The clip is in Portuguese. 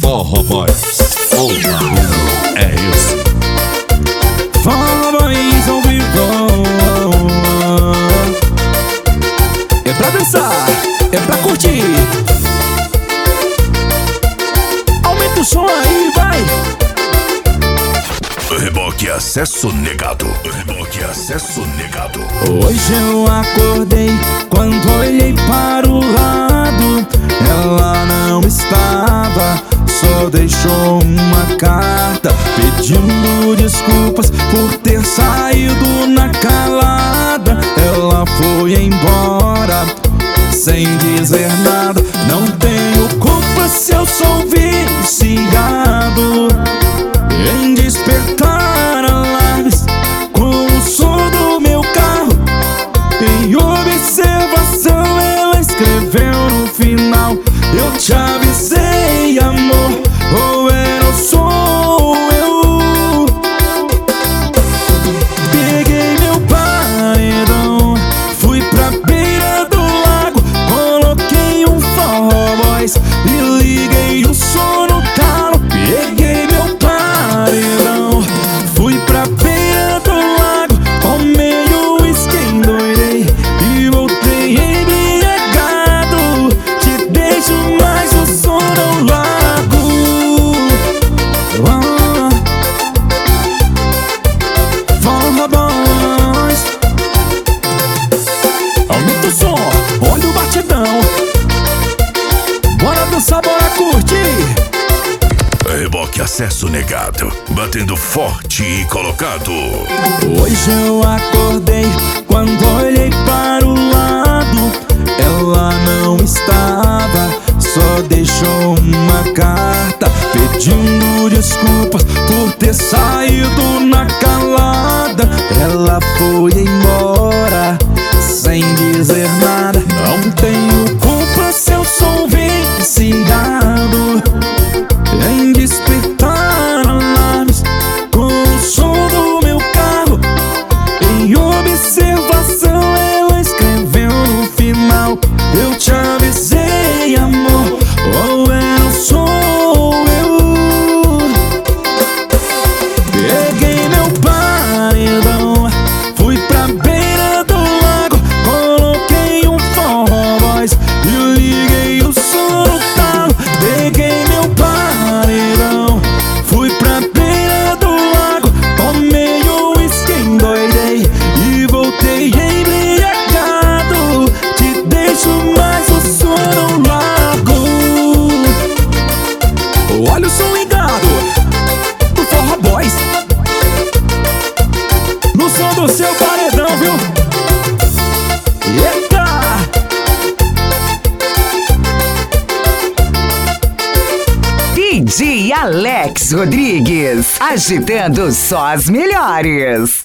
Forró Boys, o barulho é esse. Forró Boys ao vivo. É pra dançar, é pra curtir. Aumenta o som aí, vai. Reboque acesso negado. Reboque acesso negado. Hoje eu acordei quando olhei para o lado. Ela não estava, só deixou uma carta pedindo desculpas por ter saído na calada. Ela foi embora sem dizer nada. Não tenho culpa se eu sou viciado em despertar alarmes com o som do meu carro. Em observação ela escreveu no final: eu te avisei, amor, ou era só eu. Peguei meu paredão, fui pra beira do lago, coloquei um Forró Boys e liguei o som no talo. Peguei meu paredão, fui pra beira do lago, tomei o uísque, endoidei e voltei embriagado. Te deixo mais o som no lago. Forró Boys, aumenta o som, olha o batidão. Bora dançar, bora curtir. Reboque acesso negado. Batendo forte e colocado. Hoje eu acordei quando olhei para o lado. Ela não estava, só deixou uma carta pedindo desculpas por ter saído na calada. Ela foi embora sem dizer nada. Não tenho culpa se eu sou viciado em despertar alarmes com o som do meu carro. Em observação ela escreveu no final: eu te avisei, amor, ou era só eu. Peguei meu paredão, fui pra beira do lago, coloquei um Forró Boys e liguei o som no talo. Peguei meu paredão, fui pra beira do lago, tomei o uísque, endoidei e voltei embriagado. Te deixo mais o som no lago. Olha o som ligado do Forró Boys no som do seu paredão, viu? Eita! DJ Alex Rodrigues, agitando só as melhores.